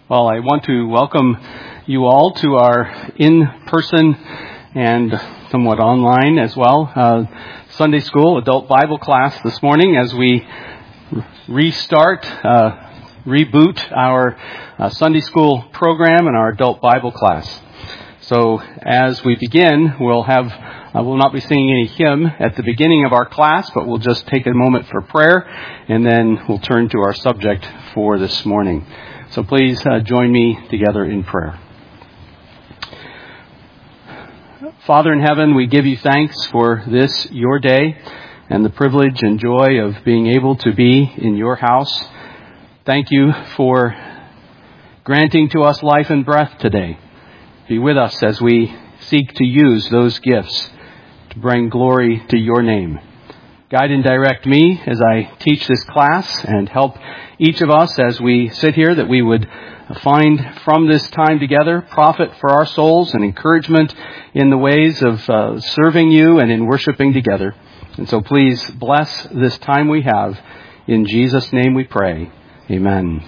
Well, I want to welcome you all to our in-person and somewhat online as well Sunday School Adult Bible class this morning as we reboot our Sunday School program and our Adult Bible class. So as we begin, we'll not be singing any hymn at the beginning of our class, but we'll just take a moment for prayer, and then we'll turn to our subject for this morning. So please join me together in prayer. Father in heaven, we give you thanks for this, your day, and the privilege and joy of being able to be in your house. Thank you for granting to us life and breath today. Be with us as we seek to use those gifts to bring glory to your name. Guide and direct me as I teach this class, and help each of us as we sit here that we would find from this time together profit for our souls and encouragement in the ways of serving you and in worshiping together. And so please bless this time we have. In Jesus' name we pray. Amen.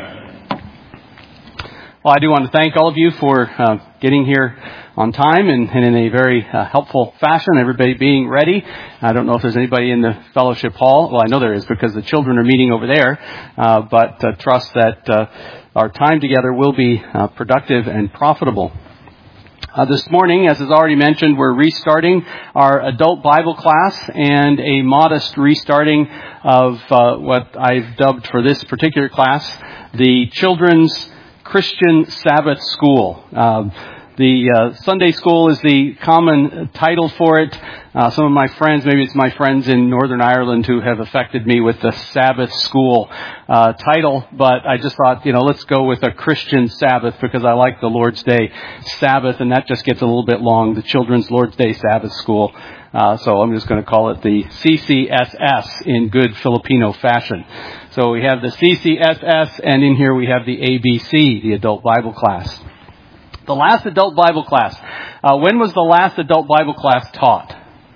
Well, I do want to thank all of you for getting here on time and in a very helpful fashion, everybody being ready. I don't know if there's anybody in the fellowship hall. Well, I know there is because the children are meeting over there, but trust that our time together will be productive and profitable. This morning, as is already mentioned, we're restarting our adult Bible class and a modest restarting of what I've dubbed for this particular class, the Children's Christian Sabbath School. The Sunday School is the common title for it. Some of my friends, maybe it's my friends in Northern Ireland who have affected me with the Sabbath School title, but I just thought, let's go with a Christian Sabbath because I like the Lord's Day Sabbath, and that just gets a little bit long, the Children's Lord's Day Sabbath School. So I'm just going to call it the CCSS in good Filipino fashion. So we have the CCSS, and in here we have the ABC, the Adult Bible Class. The last Adult Bible Class. When was the last Adult Bible Class taught?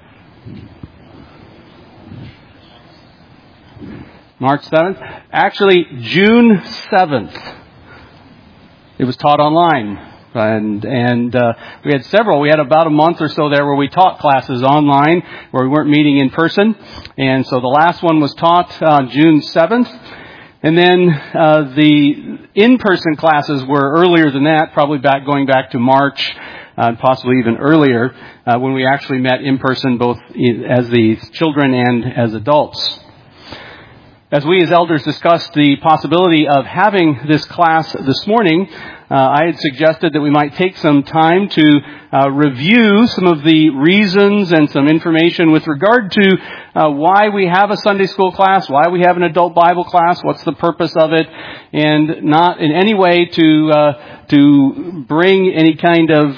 March 7th? Actually, June 7th. It was taught online. And we had several. We had about a month or so there where we taught classes online, where we weren't meeting in person. And so the last one was taught on June 7th. And then the in-person classes were earlier than that, probably going back to March, possibly even earlier, when we actually met in person, both as the children and as adults. As we as elders discussed the possibility of having this class this morning, I had suggested that we might take some time to review some of the reasons and some information with regard to why we have a Sunday school class, why we have an adult Bible class, what's the purpose of it, and not in any way to bring any kind of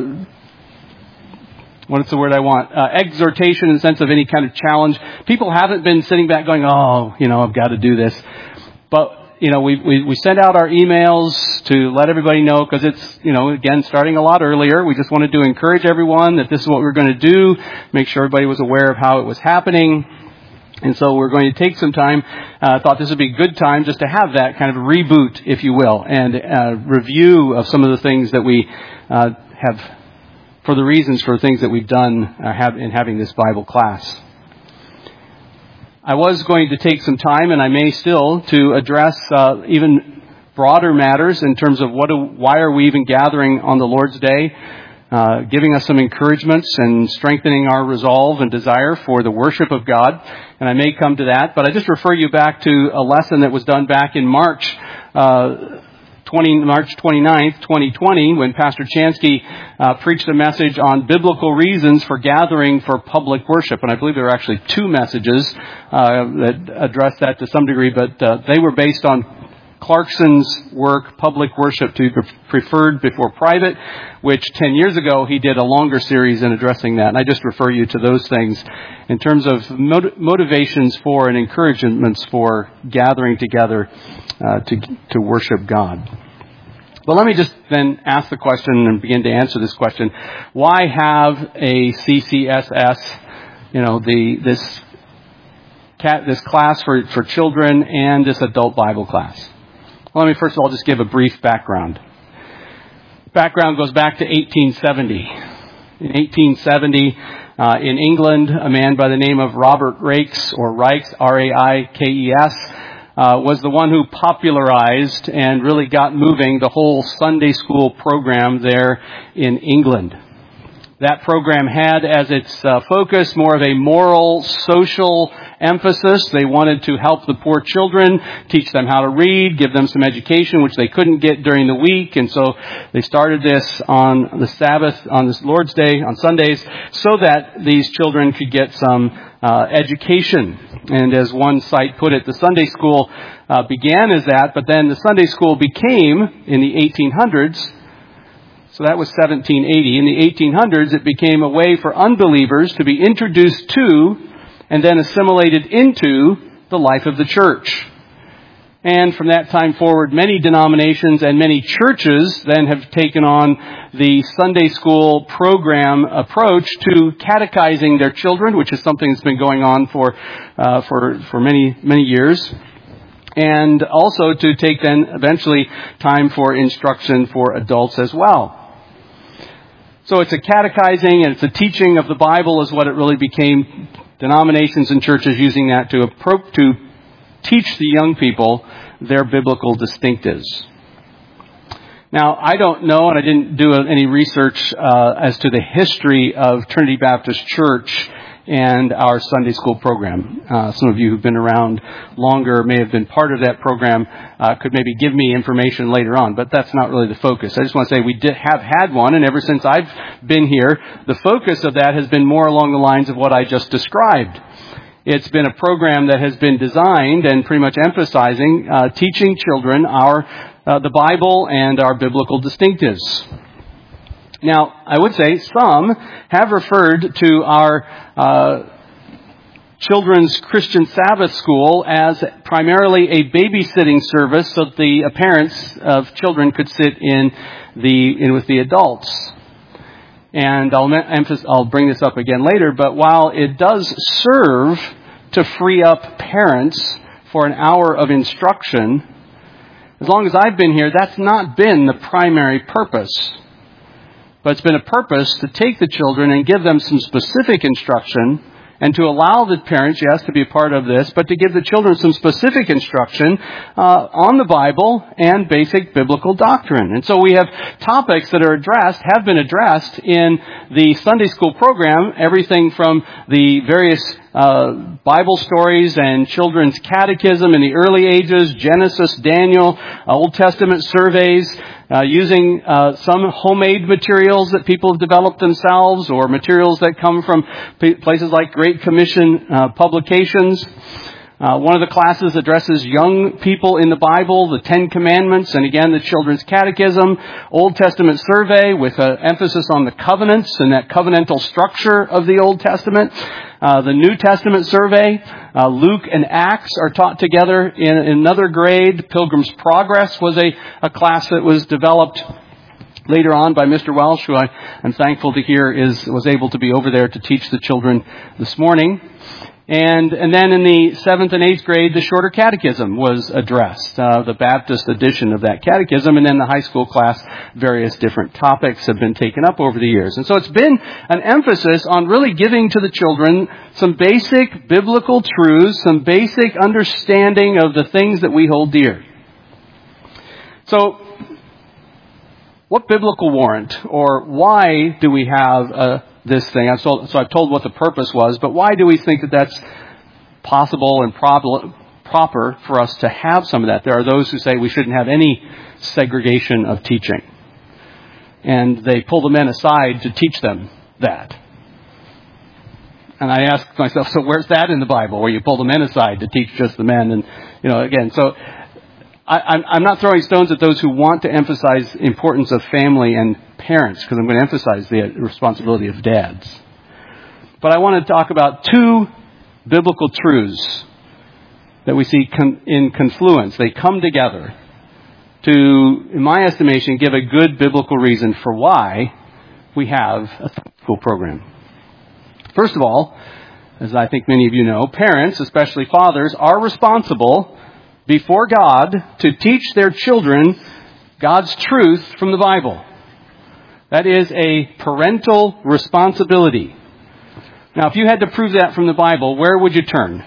exhortation in the sense of any kind of challenge. People haven't been sitting back going, I've got to do this. But, we sent out our emails to let everybody know because it's, again, starting a lot earlier. We just wanted to encourage everyone that this is what we're going to do, make sure everybody was aware of how it was happening. And so we're going to take some time. I thought this would be a good time just to have that kind of reboot, if you will, and review of some of the things that we have for the reasons for things that we've done in having this Bible class. I was going to take some time, and I may still, to address even broader matters in terms of why are we even gathering on the Lord's Day, giving us some encouragements and strengthening our resolve and desire for the worship of God. And I may come to that, but I just refer you back to a lesson that was done back in March 29th, 2020, when Pastor Chansky preached a message on biblical reasons for gathering for public worship. And I believe there were actually two messages that addressed that to some degree, but they were based on Clarkson's work, Public Worship to be Preferred Before Private, which 10 years ago he did a longer series in addressing that. And I just refer you to those things in terms of motivations for and encouragements for gathering together to worship God. But let me just then ask the question and begin to answer this question. Why have a CCSS, this class for children and this adult Bible class? Let me first of all just give a brief background. Background goes back to 1870. In 1870, in England, a man by the name of Robert Raikes, or Raikes, R-A-I-K-E-S, was the one who popularized and really got moving the whole Sunday school program there in England. That program had as its focus more of a moral, social emphasis. They wanted to help the poor children, teach them how to read, give them some education, which they couldn't get during the week. And so they started this on the Sabbath, on this Lord's Day, on Sundays, so that these children could get some education. And as one site put it, the Sunday school began as that, but then the Sunday school became, in the 1800s, so that was 1780. In the 1800s, it became a way for unbelievers to be introduced to and then assimilated into the life of the church. And from that time forward, many denominations and many churches then have taken on the Sunday school program approach to catechizing their children, which is something that's been going on for many years. And also to take then eventually time for instruction for adults as well. So it's a catechizing and it's a teaching of the Bible is what it really became. Denominations and churches using that to teach the young people their biblical distinctives. Now, I don't know, and I didn't do any research as to the history of Trinity Baptist Church and our Sunday school program. Some of you who've been around longer may have been part of that program, could maybe give me information later on, but that's not really the focus. I just want to say we have had one, and ever since I've been here, the focus of that has been more along the lines of what I just described. It's been a program that has been designed and pretty much emphasizing teaching children the Bible and our biblical distinctives. Now, I would say some have referred to our children's Christian Sabbath school as primarily a babysitting service so that the parents of children could sit in with the adults. And I'll bring this up again later, but while it does serve to free up parents for an hour of instruction, as long as I've been here, that's not been the primary purpose. But it's been a purpose to take the children and give them some specific instruction and to allow the parents, yes, to be a part of this, but to give the children some specific instruction on the Bible and basic biblical doctrine. And so we have topics that have been addressed in the Sunday school program, everything from the various Bible stories and children's catechism in the early ages, Genesis, Daniel, Old Testament surveys, using some homemade materials that people have developed themselves or materials that come from places like Great Commission publications. One of the classes addresses young people in the Bible, the Ten Commandments, and again, the Children's Catechism, Old Testament survey with an emphasis on the covenants and that covenantal structure of the Old Testament. The New Testament survey, Luke and Acts are taught together in another grade. Pilgrim's Progress was a class that was developed later on by Mr. Welsh, who I'm thankful to hear was able to be over there to teach the children this morning. And then in the 7th and 8th grade, the Shorter Catechism was addressed, the Baptist edition of that catechism. And then the high school class, various different topics have been taken up over the years. And so it's been an emphasis on really giving to the children some basic biblical truths, some basic understanding of the things that we hold dear. So, what biblical warrant, or why do we have this thing? So I've told what the purpose was, but why do we think that that's possible and proper for us to have some of that? There are those who say we shouldn't have any segregation of teaching. And they pull the men aside to teach them that. And I ask myself, so where's that in the Bible, where you pull the men aside to teach just the men? And, again, so I'm not throwing stones at those who want to emphasize the importance of family and parents, because I'm going to emphasize the responsibility of dads. But I want to talk about two biblical truths that we see in confluence. They come together to, in my estimation, give a good biblical reason for why we have a school program. First of all, as I think many of you know, parents, especially fathers, are responsible before God to teach their children God's truth from the Bible. That is a parental responsibility. Now, if you had to prove that from the Bible, where would you turn?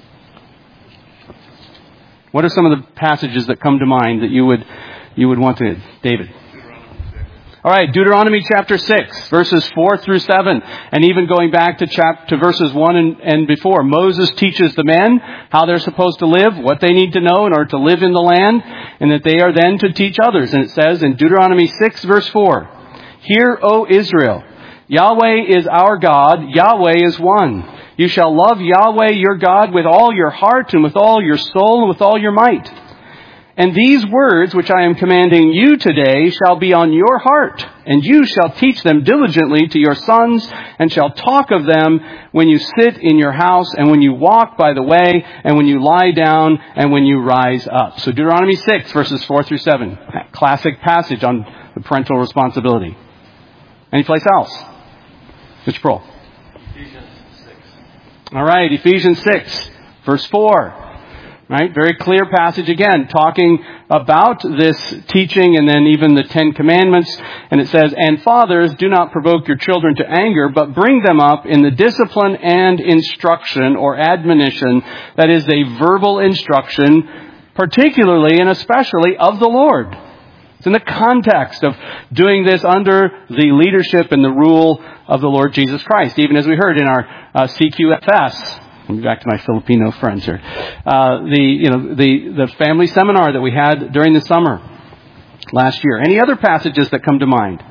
What are some of the passages that come to mind that you would want to... David? All right, Deuteronomy chapter 6, verses 4 through 7, and even going back to verses 1 and before. Moses teaches the men how they're supposed to live, what they need to know in order to live in the land, and that they are then to teach others. And it says in Deuteronomy 6, verse 4, "Hear, O Israel, Yahweh is our God, Yahweh is one. You shall love Yahweh your God with all your heart and with all your soul and with all your might. And these words which I am commanding you today shall be on your heart, and you shall teach them diligently to your sons, and shall talk of them when you sit in your house, and when you walk by the way, and when you lie down, and when you rise up." So Deuteronomy 6, verses 4 through 7. That classic passage on the parental responsibility. Any place else? Mr. Prohl. Ephesians 6. All right, Ephesians 6, verse 4. Right, very clear passage again, talking about this teaching and then even the 10 Commandments. And it says, "And fathers, do not provoke your children to anger, but bring them up in the discipline and instruction," or admonition. That is a verbal instruction, particularly and especially of the Lord. It's in the context of doing this under the leadership and the rule of the Lord Jesus Christ, even as we heard in our CQFS. I'll be back to my Filipino friends here. The family seminar that we had during the summer last year. Any other passages that come to mind?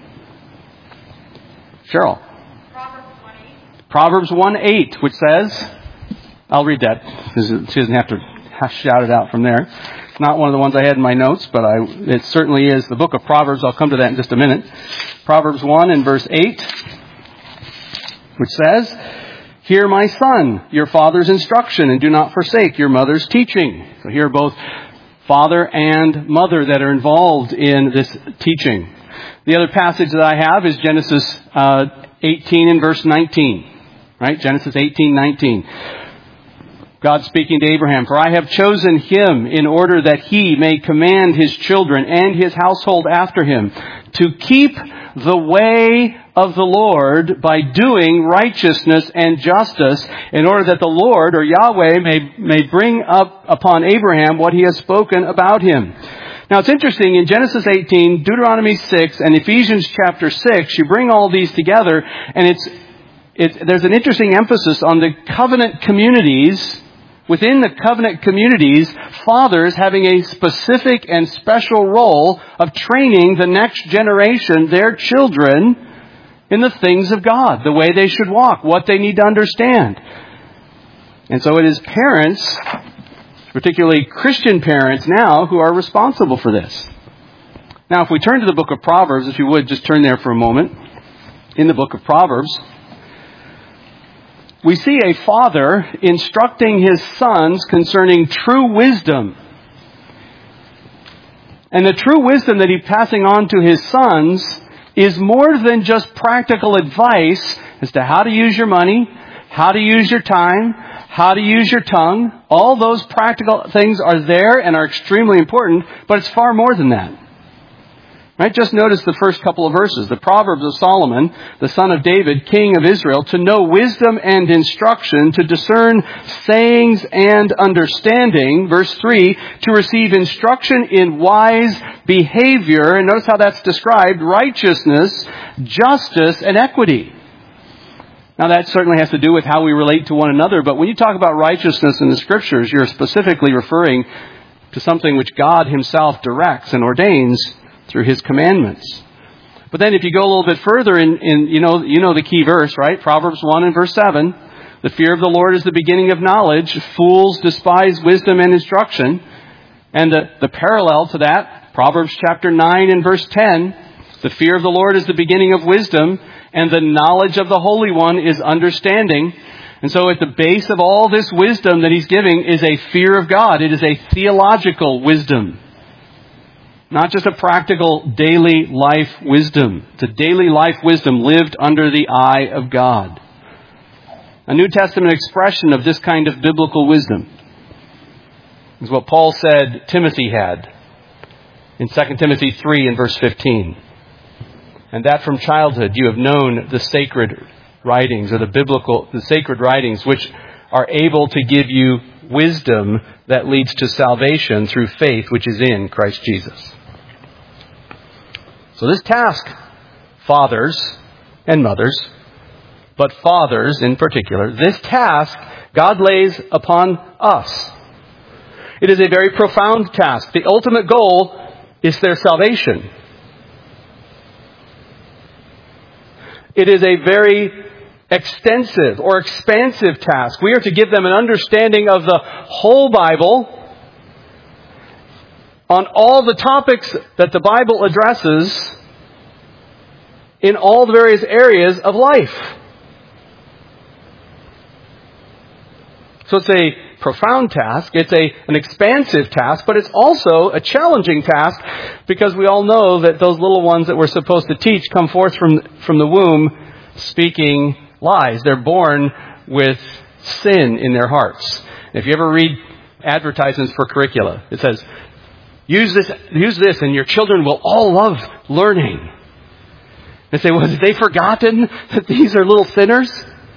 Cheryl. Proverbs 1:8, which says, I'll read that. She doesn't have to shout it out from there. It's not one of the ones I had in my notes, but it certainly is the book of Proverbs. I'll come to that in just a minute. Proverbs 1 and verse 8, which says, "Hear, my son, your father's instruction, and do not forsake your mother's teaching." So here are both father and mother that are involved in this teaching. The other passage that I have is Genesis 18 and verse 19. Right? Genesis 18:19. God speaking to Abraham, "For I have chosen him in order that he may command his children and his household after him to keep the way of the Lord by doing righteousness and justice, in order that the Lord," or Yahweh, may bring up upon Abraham what he has spoken about him." Now it's interesting, in Genesis 18, Deuteronomy 6, and Ephesians chapter 6, you bring all these together, and there's an interesting emphasis on the covenant communities. Within the covenant communities, fathers having a specific and special role of training the next generation, their children, in the things of God, the way they should walk, what they need to understand. And so it is parents, particularly Christian parents now, who are responsible for this. Now, if we turn to the book of Proverbs, if you would, just turn there for a moment. In the book of Proverbs, we see a father instructing his sons concerning true wisdom. And the true wisdom that he's passing on to his sons is more than just practical advice as to how to use your money, how to use your time, how to use your tongue. All those practical things are there and are extremely important, but it's far more than that. Right? Just notice the first couple of verses. "The Proverbs of Solomon, the son of David, king of Israel, to know wisdom and instruction, to discern sayings and understanding." Verse 3, "to receive instruction in wise behavior." And notice how that's described: righteousness, justice, and equity. Now that certainly has to do with how we relate to one another, but when you talk about righteousness in the Scriptures, you're specifically referring to something which God Himself directs and ordains through His commandments. But then if you go a little bit further you know the key verse, right? Proverbs 1 and verse 7. "The fear of the Lord is the beginning of knowledge. Fools despise wisdom and instruction." And the parallel to that, Proverbs chapter 9 and verse 10. "The fear of the Lord is the beginning of wisdom, and the knowledge of the Holy One is understanding." And so at the base of all this wisdom that He's giving is a fear of God. It is a theological wisdom. Not just a practical daily life wisdom. It's a daily life wisdom lived under the eye of God. A New Testament expression of this kind of biblical wisdom. is what Paul said Timothy had in 2 Timothy 3 and verse 15. And that from childhood you have known the sacred writings, or the sacred writings, which are able to give you wisdom that leads to salvation through faith which is in Christ Jesus. So this task, fathers and mothers, but fathers in particular, this task God lays upon us. It is a very profound task. The ultimate goal is their salvation. It is a very extensive or expansive task. We are to give them an understanding of the whole Bible on all the topics that the Bible addresses in all the various areas of life. So it's a profound task, it's an expansive task, but it's also a challenging task because we all know that those little ones that we're supposed to teach come forth from the womb speaking lies. They're born with sin in their hearts. If you ever read advertisements for curricula, it says, use this and your children will all love learning. They say, well, have they forgotten that these are little sinners?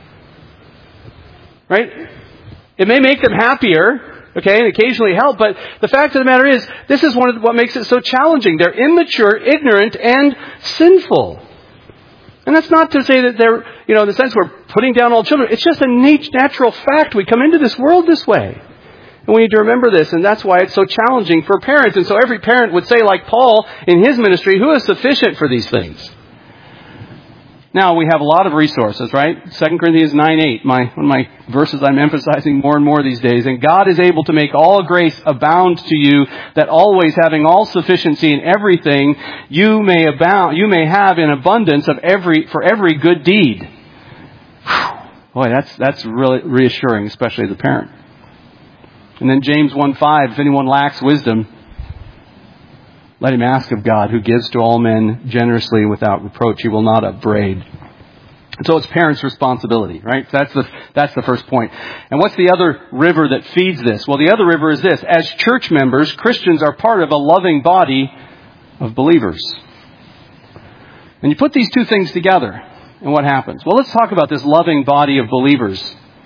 Right? It may make them happier, okay, and occasionally help, but the fact of the matter is, this is what makes it so challenging. They're immature, ignorant, and sinful. And that's not to say that they're, in the sense we're putting down all children. It's just a natural fact. We come into this world this way. And we need to remember this, and that's why it's so challenging for parents. And so every parent would say, like Paul in his ministry, who is sufficient for these things? Now, we have a lot of resources, right? 2 Corinthians 9:8, one of my verses I'm emphasizing more and more these days. And God is able to make all grace abound to you, that always having all sufficiency in everything, you may have in abundance for every good deed. Boy, that's really reassuring, especially as a parent. And then James 1:5, if anyone lacks wisdom, let him ask of God, who gives to all men generously and without reproach. He will not upbraid. And so it's parents' responsibility, right? That's the first point. And what's the other river that feeds this? Well, the other river is this. As church members, Christians are part of a loving body of believers. And you put these two things together, and what happens? Well, let's talk about this loving body of believers.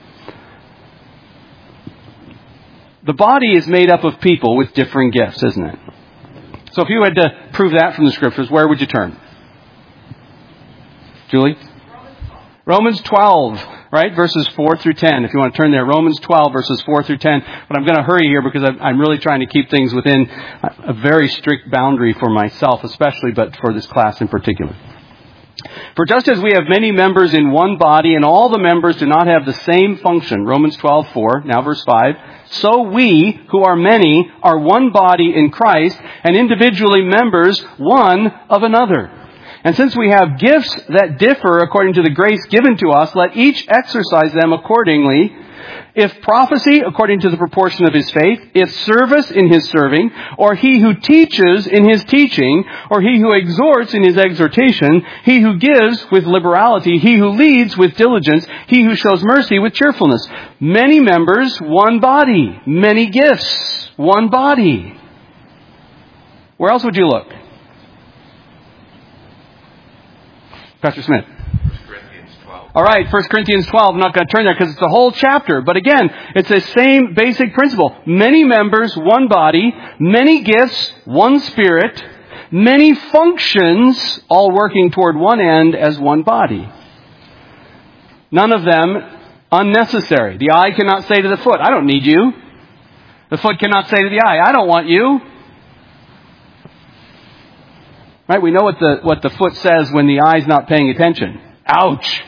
The body is made up of people with differing gifts, isn't it? So if you had to prove that from the Scriptures, where would you turn? Julie? Romans 12, right? Verses 4 through 10. If you want to turn there, Romans 12, verses 4 through 10. But I'm going to hurry here because I'm really trying to keep things within a very strict boundary for myself, especially, but for this class in particular. For just as we have many members in one body, and all the members do not have the same function, Romans 12:4, now verse 5, so we, who are many, are one body in Christ, and individually members one of another. And since we have gifts that differ according to the grace given to us, let each exercise them accordingly. If prophecy, according to the proportion of his faith, if service in his serving, or he who teaches in his teaching, or he who exhorts in his exhortation, he who gives with liberality, he who leads with diligence, he who shows mercy with cheerfulness. Many members, one body. Many gifts, one body. Where else would you look? Pastor Smith. All right, 1 Corinthians 12. I'm not going to turn there because it's the whole chapter. But again, it's the same basic principle. Many members, one body. Many gifts, one Spirit. Many functions, all working toward one end as one body. None of them unnecessary. The eye cannot say to the foot, I don't need you. The foot cannot say to the eye, I don't want you. Right? We know what the foot says when the eye's not paying attention. Ouch.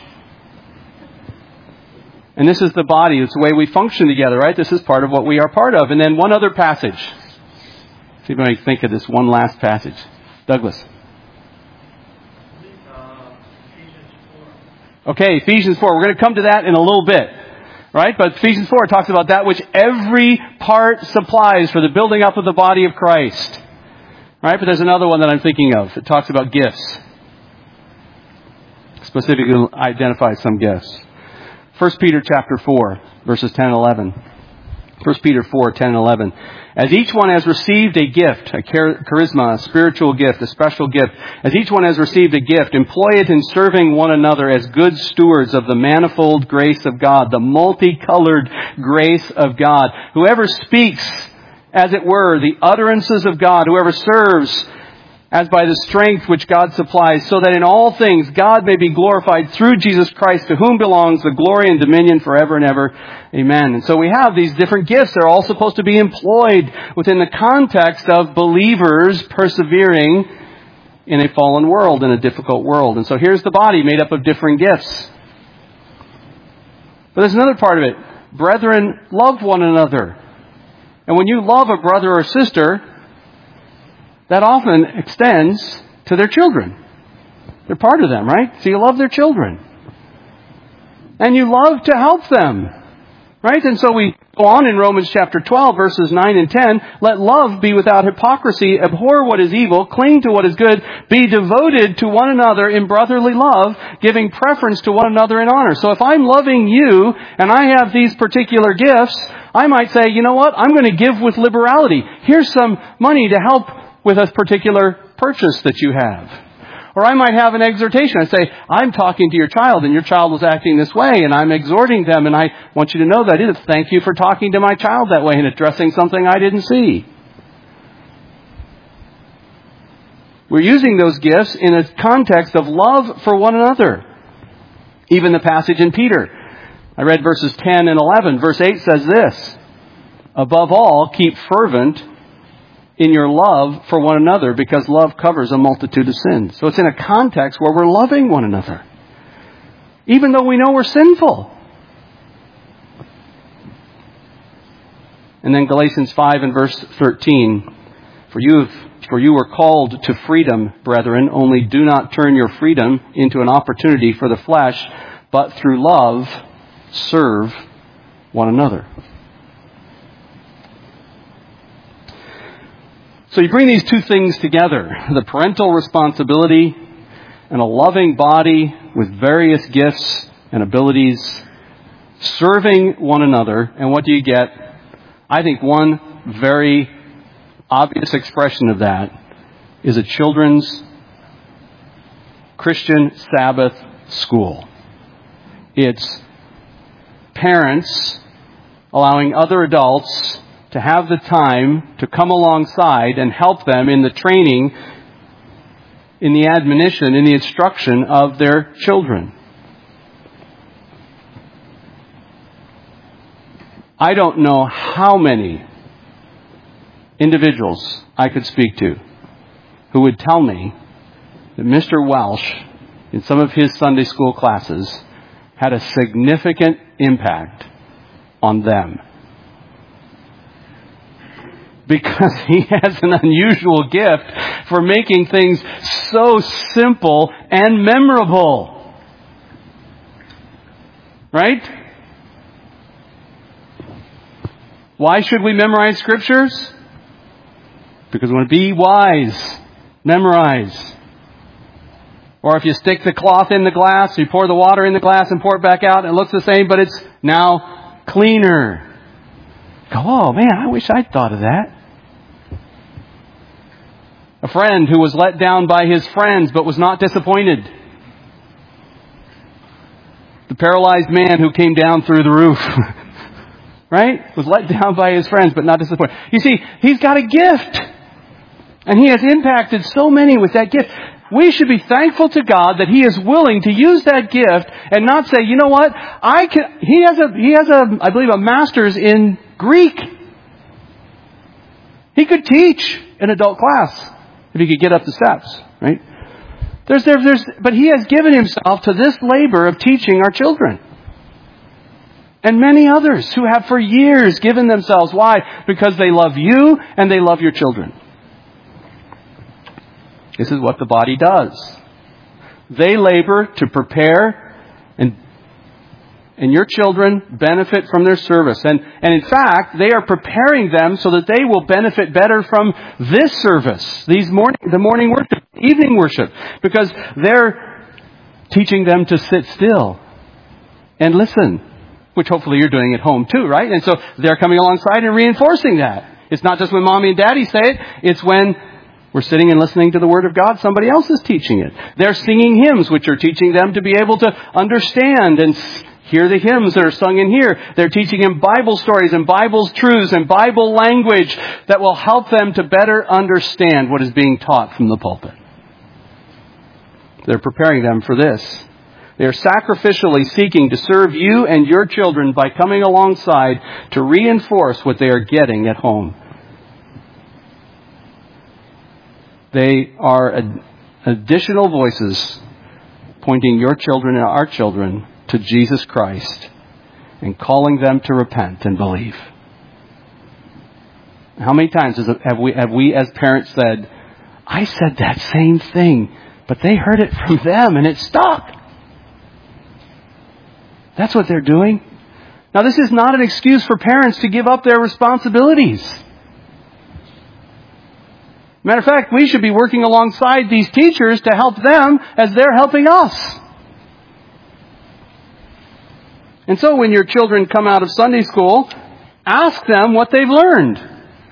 And this is the body. It's the way we function together, right? This is part of what we are part of. And then one other passage. See if I can think of this one last passage. Douglas. Okay, Ephesians 4. We're going to come to that in a little bit. Right? But Ephesians 4 talks about that which every part supplies for the building up of the body of Christ. Right? But there's another one that I'm thinking of. It talks about gifts. Specifically identifies some gifts. 1 Peter chapter 4, verses 10 and 11. 1 Peter 4, 10 and 11. As each one has received a gift, a charisma, a spiritual gift, a special gift, as each one has received a gift, employ it in serving one another as good stewards of the manifold grace of God, the multicolored grace of God. Whoever speaks, as it were, the utterances of God, whoever serves as by the strength which God supplies, so that in all things God may be glorified through Jesus Christ, to whom belongs the glory and dominion forever and ever. Amen. And so we have these different gifts. They're all supposed to be employed within the context of believers persevering in a fallen world, in a difficult world. And so here's the body made up of different gifts. But there's another part of it. Brethren, love one another. And when you love a brother or sister, that often extends to their children. They're part of them, right? So you love their children. And you love to help them, right? And so we go on in Romans chapter 12, verses 9 and 10. Let love be without hypocrisy. Abhor what is evil. Cling to what is good. Be devoted to one another in brotherly love, giving preference to one another in honor. So if I'm loving you and I have these particular gifts, I might say, you know what? I'm going to give with liberality. Here's some money to help with a particular purchase that you have. Or I might have an exhortation. I say, I'm talking to your child and your child was acting this way and I'm exhorting them and I want you to know that I did it. Thank you for talking to my child that way and addressing something I didn't see. We're using those gifts in a context of love for one another. Even the passage in Peter. I read verses 10 and 11. Verse 8 says this, above all, keep fervent in your love for one another, because love covers a multitude of sins. So it's in a context where we're loving one another, even though we know we're sinful. And then Galatians 5 and verse 13, for you were called to freedom, brethren, only do not turn your freedom into an opportunity for the flesh, but through love serve one another. So you bring these two things together, the parental responsibility and a loving body with various gifts and abilities, serving one another. And what do you get? I think one very obvious expression of that is a children's Christian Sabbath school. It's parents allowing other adults to have the time to come alongside and help them in the training, in the admonition, in the instruction of their children. I don't know how many individuals I could speak to who would tell me that Mr. Welsh, in some of his Sunday school classes, had a significant impact on them. Because he has an unusual gift for making things so simple and memorable. Right? Why should we memorize scriptures? Because we want to be wise. Memorize. Or if you stick the cloth in the glass, you pour the water in the glass and pour it back out, and it looks the same, but it's now cleaner. Go, oh man, I wish I'd thought of that. A friend who was let down by his friends but was not disappointed. The paralyzed man who came down through the roof. Right? Was let down by his friends but not disappointed. You see, he's got a gift. And he has impacted so many with that gift. We should be thankful to God that He is willing to use that gift and not say, you know what, He has I believe, a master's in Greek. He could teach an adult class if he could get up the steps, right? But He has given Himself to this labor of teaching our children. And many others who have for years given themselves. Why? Because they love you and they love your children. This is what the body does. They labor to prepare, and your children benefit from their service. And in fact, they are preparing them so that they will benefit better from this service, the morning worship, evening worship, because they're teaching them to sit still and listen which hopefully you're doing at home too, right? And so they're coming alongside and reinforcing that. It's not just when mommy and daddy say it, it's when we're sitting and listening to the Word of God, somebody else is teaching it. They're singing hymns, which are teaching them to be able to understand and hear the hymns that are sung in here. They're teaching them Bible stories and Bible truths and Bible language that will help them to better understand what is being taught from the pulpit. They're preparing them for this. They are sacrificially seeking to serve you and your children by coming alongside to reinforce what they are getting at home. They are additional voices pointing your children and our children to Jesus Christ and calling them to repent and believe. How many times have we as parents said, I said that same thing, but they heard it from them and it stuck? That's what they're doing. Now, this is not an excuse for parents to give up their responsibilities. Matter of fact, we should be working alongside these teachers to help them as they're helping us. And so when your children come out of Sunday school, ask them what they've learned.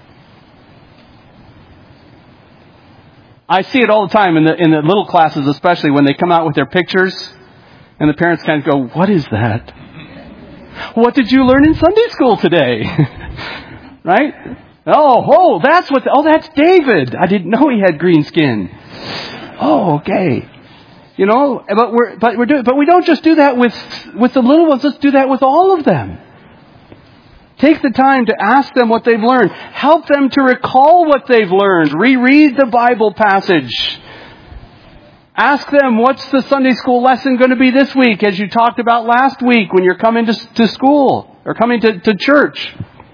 I see it all the time in the little classes, especially when they come out with their pictures and the parents kind of go, what is that? What did you learn in Sunday school today? Right? That's David. I didn't know he had green skin. Oh, okay. You know, but we don't just do that with the little ones. Let's do that with all of them. Take the time to ask them what they've learned. Help them to recall what they've learned. Reread the Bible passage. Ask them, what's the Sunday school lesson going to be this week, as you talked about last week when you're coming to school or coming to church.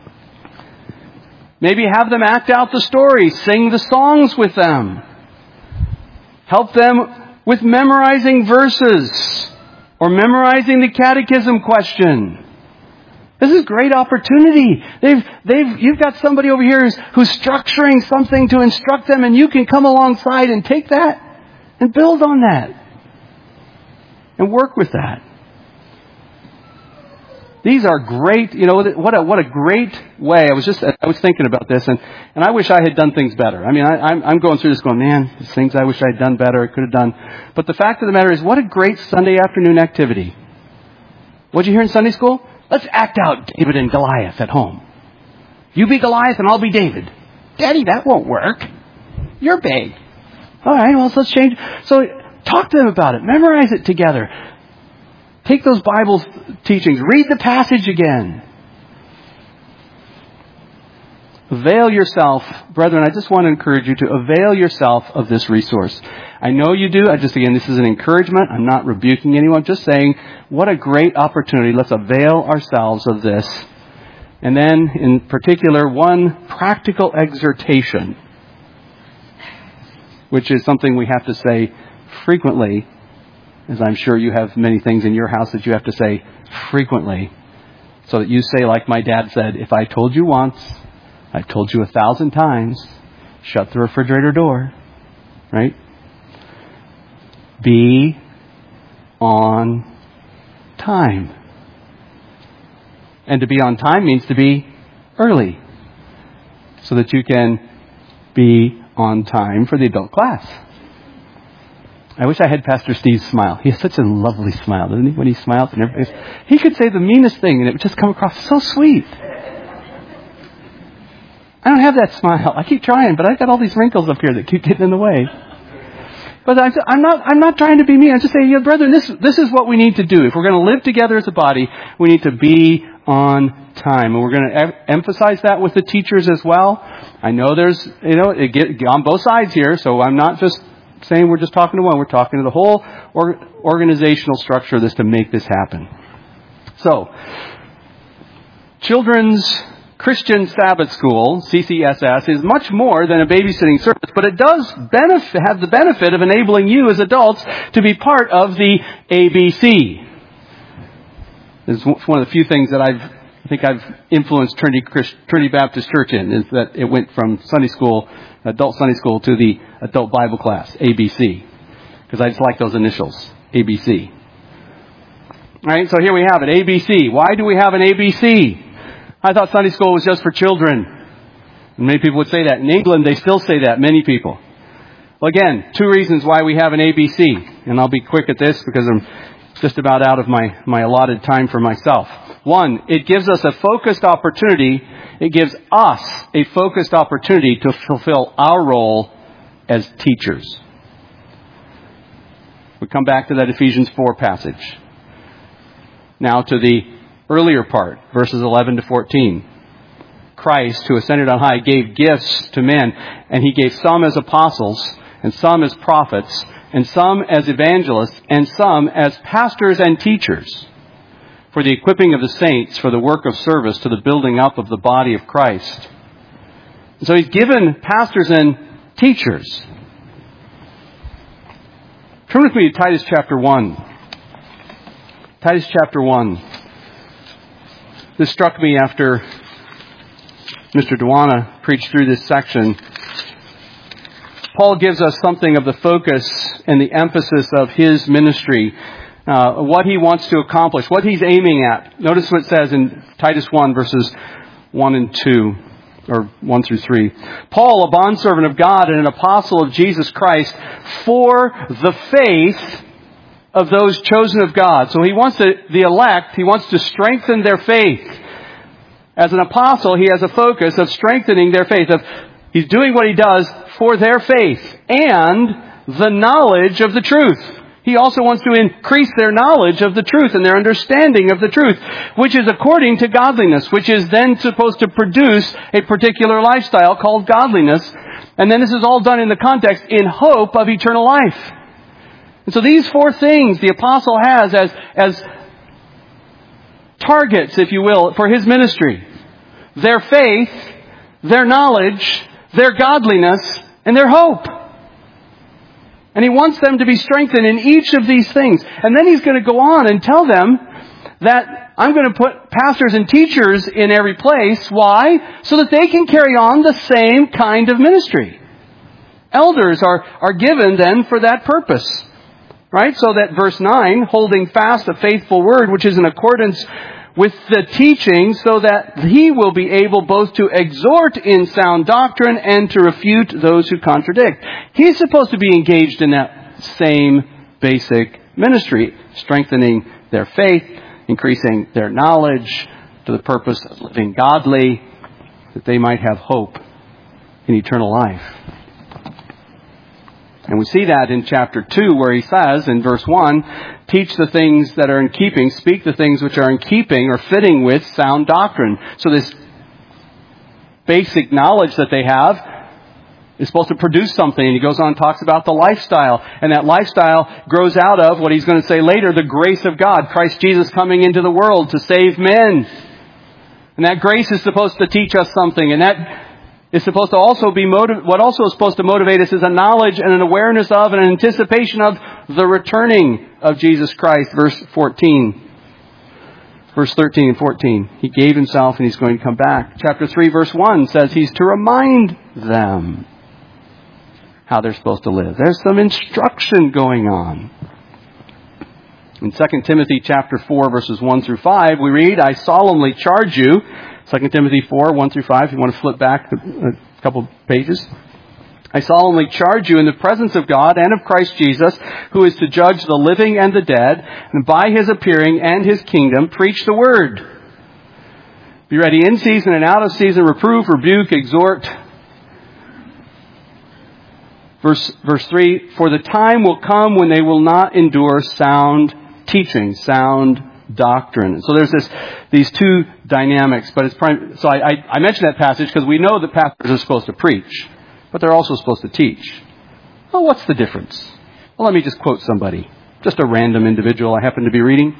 Maybe have them act out the story. Sing the songs with them. Help them with memorizing verses or memorizing the catechism question. This is a great opportunity. You've got somebody over here who's structuring something to instruct them, and you can come alongside and take that and build on that and work with that. These are great, what a great way. I was thinking about this, and I wish I had done things better. I mean, I'm going through this going, man, there's things I wish I had done better, I could have done. But the fact of the matter is, what a great Sunday afternoon activity. What'd you hear in Sunday school? Let's act out David and Goliath at home. You be Goliath and I'll be David. Daddy, that won't work. You're big. All right, well, let's change. So talk to them about it. Memorize it together. Take those Bible teachings. Read the passage again. Avail yourself. Brethren, I just want to encourage you to avail yourself of this resource. I know you do. Again, this is an encouragement. I'm not rebuking anyone. I'm just saying, what a great opportunity. Let's avail ourselves of this. And then, in particular, one practical exhortation, which is something we have to say frequently, as I'm sure you have many things in your house that you have to say frequently, so that you say, like my dad said, if I told you once, I've told you 1,000 times, shut the refrigerator door, right? Be on time. And to be on time means to be early, so that you can be on time for the adult class. I wish I had Pastor Steve's smile. He has such a lovely smile, doesn't he? When he smiles and everything, he could say the meanest thing and it would just come across so sweet. I don't have that smile. I keep trying, but I've got all these wrinkles up here that keep getting in the way. But I'm not trying to be mean. I'm just saying, brethren, this is what we need to do. If we're going to live together as a body, we need to be on time. And we're going to emphasize that with the teachers as well. I know there's, it get on both sides here, so I'm not just saying we're just talking to one. We're talking to the whole organizational structure of this to make this happen. So, Children's Christian Sabbath School, CCSS, is much more than a babysitting service, but it does have the benefit of enabling you as adults to be part of the ABC. It's one of the few things that I think I've influenced Trinity Baptist Church in, is that it went from Sunday school, adult Sunday school, to the adult Bible class, ABC. Because I just like those initials, ABC. Right? So here we have it, ABC. Why do we have an ABC? I thought Sunday school was just for children. And many people would say that. In England, they still say that, many people. Well, again, 2 reasons why we have an ABC. And I'll be quick at this because I'm just about out of my allotted time for myself. 1, it gives us a focused opportunity. It gives us a focused opportunity to fulfill our role as teachers. We come back to that Ephesians 4 passage. Now to the earlier part, verses 11 to 14. Christ, who ascended on high, gave gifts to men, and He gave some as apostles, and some as prophets, and some as evangelists, and some as pastors and teachers, for the equipping of the saints, for the work of service, to the building up of the body of Christ. And so He's given pastors and teachers. Turn with me to Titus chapter 1. Titus chapter 1. This struck me after Mr. Dewana preached through this section. Paul gives us something of the focus and the emphasis of his ministry, what he wants to accomplish, what he's aiming at. Notice what it says in Titus 1, verses 1 and 2, or 1 through 3. Paul, a bondservant of God and an apostle of Jesus Christ, for the faith of those chosen of God. So he wants the elect, he wants to strengthen their faith. As an apostle, he has a focus of strengthening their faith. He's doing what he does for their faith and the knowledge of the truth. He also wants to increase their knowledge of the truth and their understanding of the truth, which is according to godliness, which is then supposed to produce a particular lifestyle called godliness. And then this is all done in the context in hope of eternal life. And so these 4 things the apostle has as targets, if you will, for his ministry. Their faith, their knowledge, their godliness, and their hope. And he wants them to be strengthened in each of these things. And then he's going to go on and tell them that I'm going to put pastors and teachers in every place. Why? So that they can carry on the same kind of ministry. Elders are given then for that purpose. Right? So that verse 9, holding fast a faithful word, which is in accordance with the teaching, so that he will be able both to exhort in sound doctrine and to refute those who contradict. He's supposed to be engaged in that same basic ministry, strengthening their faith, increasing their knowledge to the purpose of living godly, that they might have hope in eternal life. And we see that in chapter 2 where he says in verse 1, teach the things that are in keeping, speak the things which are in keeping or fitting with sound doctrine. So this basic knowledge that they have is supposed to produce something. And he goes on and talks about the lifestyle. And that lifestyle grows out of what he's going to say later, the grace of God. Christ Jesus coming into the world to save men. And that grace is supposed to teach us something. And that is supposed to also be what also is supposed to motivate us is a knowledge and an awareness of and an anticipation of the returning of Jesus Christ. Verse 13 and 14. He gave himself and he's going to come back. Chapter 3 verse 1 says he's to remind them how they're supposed to live. There's some instruction going on. In 2 Timothy chapter 4 verses 1 through 5 we read, I solemnly charge you, 2 Timothy 4, 1 through 5, if you want to flip back a couple pages. I solemnly charge you in the presence of God and of Christ Jesus, who is to judge the living and the dead, and by his appearing and his kingdom, preach the word. Be ready in season and out of season, reprove, rebuke, exhort. Verse 3, for the time will come when they will not endure sound teaching, sound doctrine. So there's these 2 dynamics, but it's so I mentioned that passage because we know that pastors are supposed to preach, but they're also supposed to teach. Well, what's the difference? Well, let me just quote somebody, just a random individual I happen to be reading.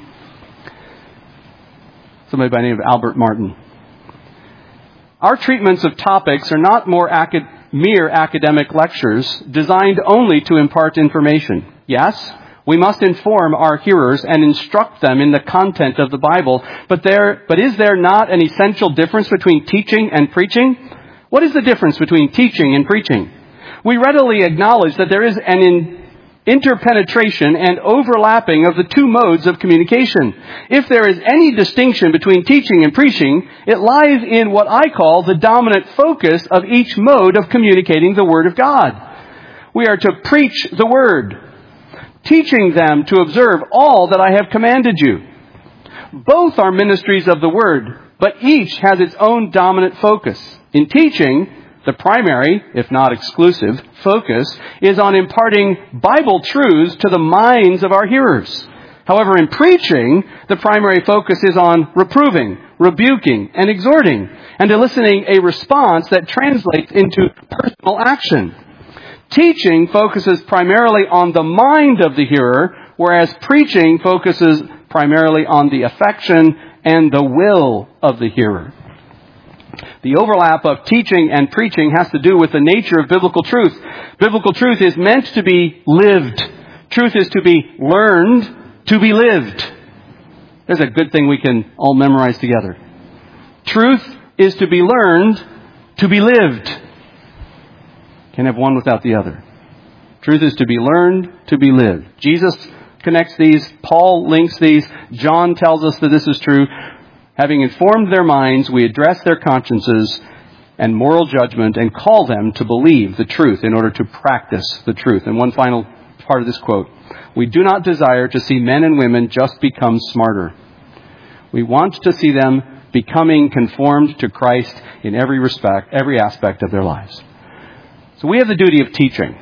Somebody by the name of Albert Martin. Our treatments of topics are not mere academic lectures designed only to impart information. Yes, we must inform our hearers and instruct them in the content of the Bible. But is there not an essential difference between teaching and preaching? What is the difference between teaching and preaching? We readily acknowledge that there is an interpenetration and overlapping of the two modes of communication. If there is any distinction between teaching and preaching, it lies in what I call the dominant focus of each mode of communicating the Word of God. We are to preach the Word, teaching them to observe all that I have commanded you. Both are ministries of the Word, but each has its own dominant focus. In teaching, the primary, if not exclusive, focus is on imparting Bible truths to the minds of our hearers. However, in preaching, the primary focus is on reproving, rebuking, and exhorting, and eliciting a response that translates into personal action. Teaching focuses primarily on the mind of the hearer, whereas preaching focuses primarily on the affection and the will of the hearer. The overlap of teaching and preaching has to do with the nature of biblical truth. Biblical truth is meant to be lived. Truth is to be learned, to be lived. There's a good thing we can all memorize together. Truth is to be learned, to be lived. Can't have one without the other. Truth is to be learned, to be lived. Jesus connects these. Paul links these. John tells us that this is true. Having informed their minds, we address their consciences and moral judgment and call them to believe the truth in order to practice the truth. And one final part of this quote. We do not desire to see men and women just become smarter. We want to see them becoming conformed to Christ in every respect, every aspect of their lives. So we have the duty of teaching.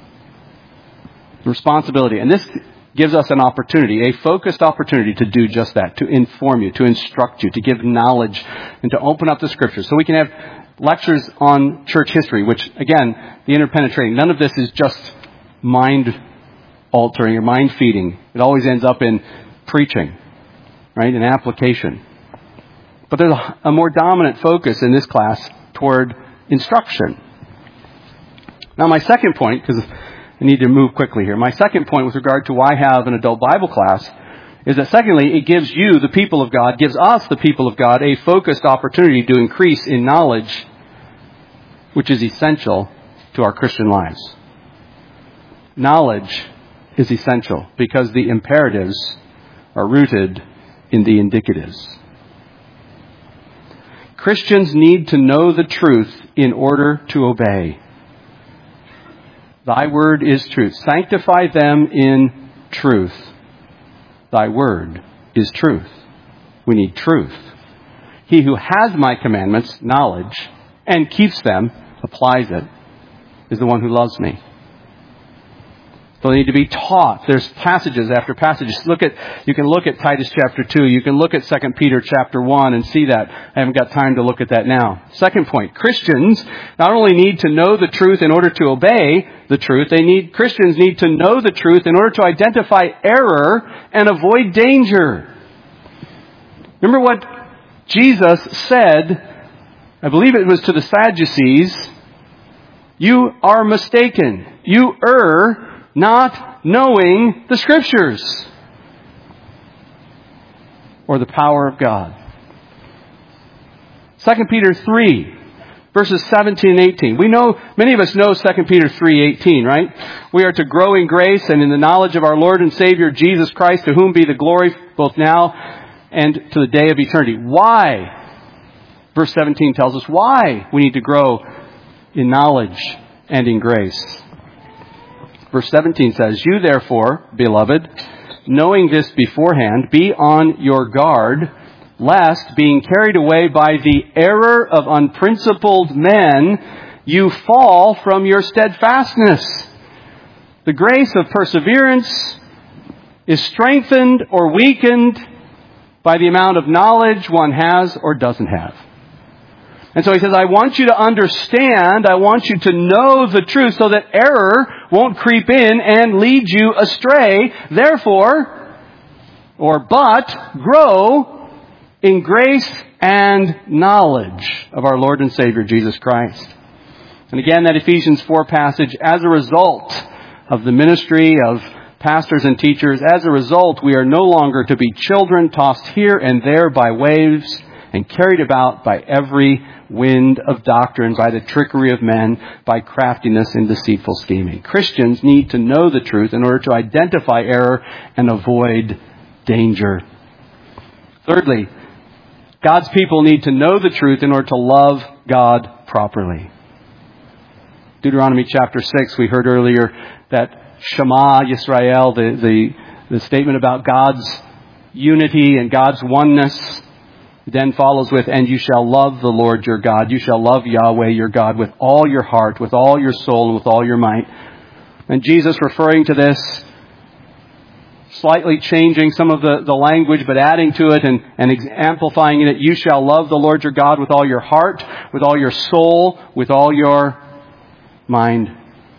Responsibility. And this gives us an opportunity, a focused opportunity to do just that, to inform you, to instruct you, to give knowledge, and to open up the Scriptures. So we can have lectures on church history, which, again, the interpenetrating. None of this is just mind-altering or mind-feeding. It always ends up in preaching, right, in application. But there's a more dominant focus in this class toward instruction. Now, my second point, because I need to move quickly here. My second point with regard to why have an adult Bible class is that secondly, it gives you, the people of God, gives us, the people of God, a focused opportunity to increase in knowledge, which is essential to our Christian lives. Knowledge is essential because the imperatives are rooted in the indicatives. Christians need to know the truth in order to obey. Thy word is truth. Sanctify them in truth. Thy word is truth. We need truth. He who has my commandments, knowledge, and keeps them, applies it, is the one who loves me. So they need to be taught. There's passages after passages. You can look at Titus chapter 2. You can look at 2 Peter chapter 1 and see that. I haven't got time to look at that now. Second point, Christians not only need to know the truth in order to obey the truth, Christians need to know the truth in order to identify error and avoid danger. Remember what Jesus said, I believe it was to the Sadducees, you are mistaken. You err not knowing the Scriptures or the power of God. 2 Peter 3, verses 17 and 18. We know, many of us know 2 Peter 3:18, right? We are to grow in grace and in the knowledge of our Lord and Savior Jesus Christ, to whom be the glory both now and to the day of eternity. Why? Verse 17 tells us why we need to grow in knowledge and in grace. Verse 17 says, you therefore, beloved, knowing this beforehand, be on your guard, lest, being carried away by the error of unprincipled men, you fall from your steadfastness. The grace of perseverance is strengthened or weakened by the amount of knowledge one has or doesn't have. And so he says, I want you to understand, I want you to know the truth so that error won't creep in and lead you astray. Therefore, but grow in grace and knowledge of our Lord and Savior, Jesus Christ. And again, that Ephesians 4 passage, as a result of the ministry of pastors and teachers, as a result, we are no longer to be children tossed here and there by waves and carried about by every wind of doctrine, by the trickery of men, by craftiness and deceitful scheming. Christians need to know the truth in order to identify error and avoid danger. Thirdly, God's people need to know the truth in order to love God properly. Deuteronomy chapter 6, we heard earlier that Shema Yisrael, the statement about God's unity and God's oneness, then follows with, and you shall love the Lord your God. You shall love Yahweh your God with all your heart, with all your soul, and with all your might. And Jesus, referring to this, slightly changing some of the language, but adding to it and amplifying it, you shall love the Lord your God with all your heart, with all your soul, with all your mind.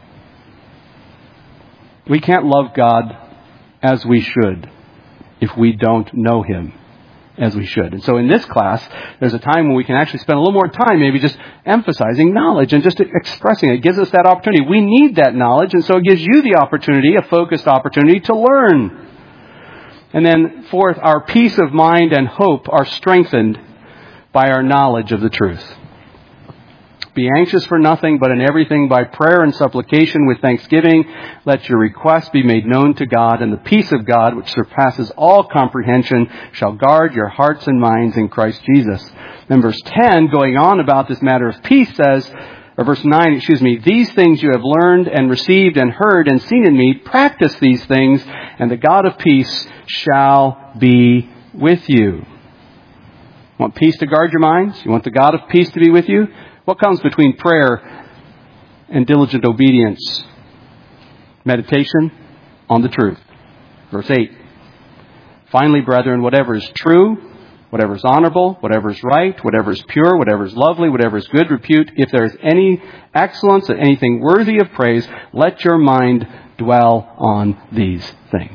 We can't love God as we should if we don't know Him as we should. And so in this class, there's a time when we can actually spend a little more time maybe just emphasizing knowledge and just expressing it. It gives us that opportunity. We need that knowledge, and so it gives you the opportunity, a focused opportunity, to learn. And then fourth, our peace of mind and hope are strengthened by our knowledge of the truth. Be anxious for nothing, but in everything by prayer and supplication with thanksgiving, let your requests be made known to God, and the peace of God, which surpasses all comprehension, shall guard your hearts and minds in Christ Jesus. Then verse 10, going on about this matter of peace, says, or verse 9, these things you have learned and received and heard and seen in me, practice these things, and the God of peace shall be with you. You want peace to guard your minds? You want the God of peace to be with you? What comes between prayer and diligent obedience? Meditation on the truth. Verse 8. Finally, brethren, whatever is true, whatever is honorable, whatever is right, whatever is pure, whatever is lovely, whatever is good repute, if there is any excellence and anything worthy of praise, let your mind dwell on these things.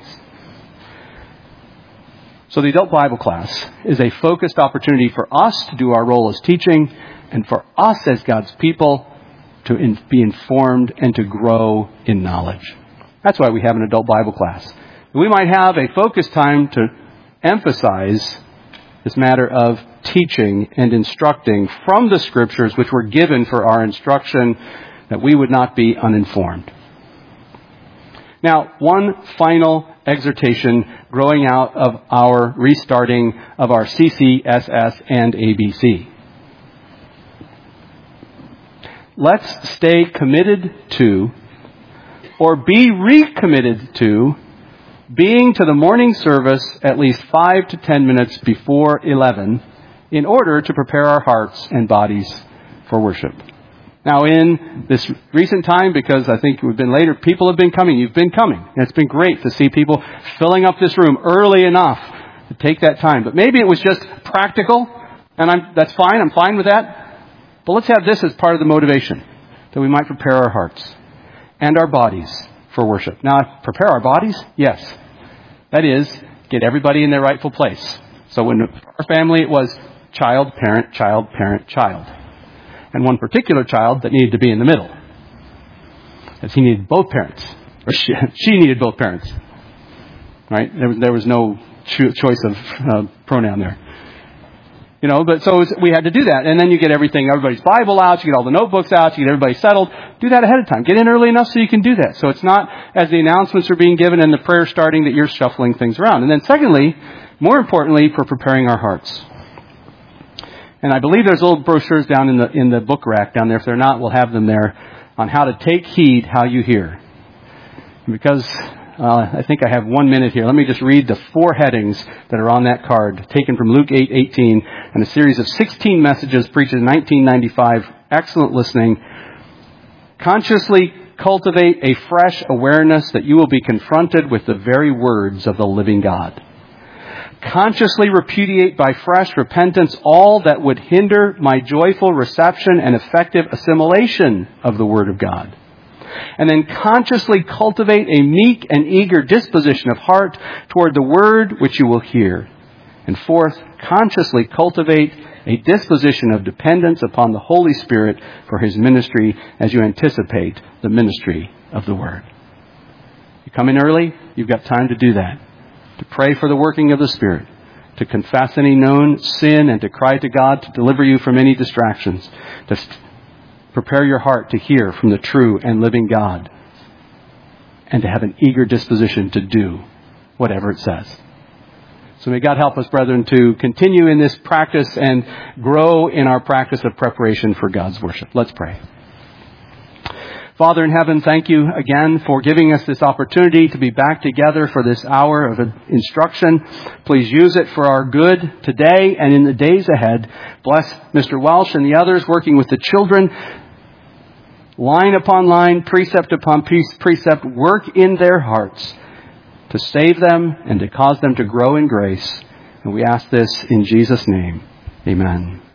So the adult Bible class is a focused opportunity for us to do our role as teaching, and for us as God's people to be informed and to grow in knowledge. That's why we have an adult Bible class. We might have a focused time to emphasize this matter of teaching and instructing from the Scriptures which were given for our instruction, that we would not be uninformed. Now, one final exhortation growing out of our restarting of our CCSS and ABC. Let's stay committed to, or be recommitted to, being to the morning service at least 5 to 10 minutes before 11 in order to prepare our hearts and bodies for worship. Now, in this recent time, because I think we've been later, people have been coming. You've been coming. And it's been great to see people filling up this room early enough to take that time. But maybe it was just practical, and that's fine. I'm fine with that. But let's have this as part of the motivation, that we might prepare our hearts and our bodies for worship. Now, prepare our bodies? Yes. That is, get everybody in their rightful place. So in our family, it was child, parent, child, parent, child. And one particular child that needed to be in the middle, as he needed both parents, or she needed both parents. Right? There was no choice of pronoun there. You know, but so we had to do that. And then you get everybody's Bible out, you get all the notebooks out, you get everybody settled. Do that ahead of time. Get in early enough so you can do that. So it's not as the announcements are being given and the prayer starting that you're shuffling things around. And then secondly, more importantly, for preparing our hearts. And I believe there's little brochures down in the book rack down there. If they're not, we'll have them there on how to take heed how you hear. Because I think I have 1 minute here. Let me just read the 4 headings that are on that card, taken from Luke 8:18, and a series of 16 messages preached in 1995. Excellent listening. Consciously cultivate a fresh awareness that you will be confronted with the very words of the living God. Consciously repudiate by fresh repentance all that would hinder my joyful reception and effective assimilation of the Word of God. And then consciously cultivate a meek and eager disposition of heart toward the Word which you will hear. And fourth, consciously cultivate a disposition of dependence upon the Holy Spirit for His ministry as you anticipate the ministry of the Word. You come in early, you've got time to do that. To pray for the working of the Spirit. to confess any known sin and to cry to God to deliver you from any distractions, to prepare your heart to hear from the true and living God, and to have an eager disposition to do whatever it says. So may God help us, brethren, to continue in this practice and grow in our practice of preparation for God's worship. Let's pray. Father in heaven, thank you again for giving us this opportunity to be back together for this hour of instruction. Please use it for our good today and in the days ahead. Bless Mr. Welsh and the others working with the children. Line upon line, precept upon precept, work in their hearts to save them and to cause them to grow in grace. And we ask this in Jesus' name. Amen.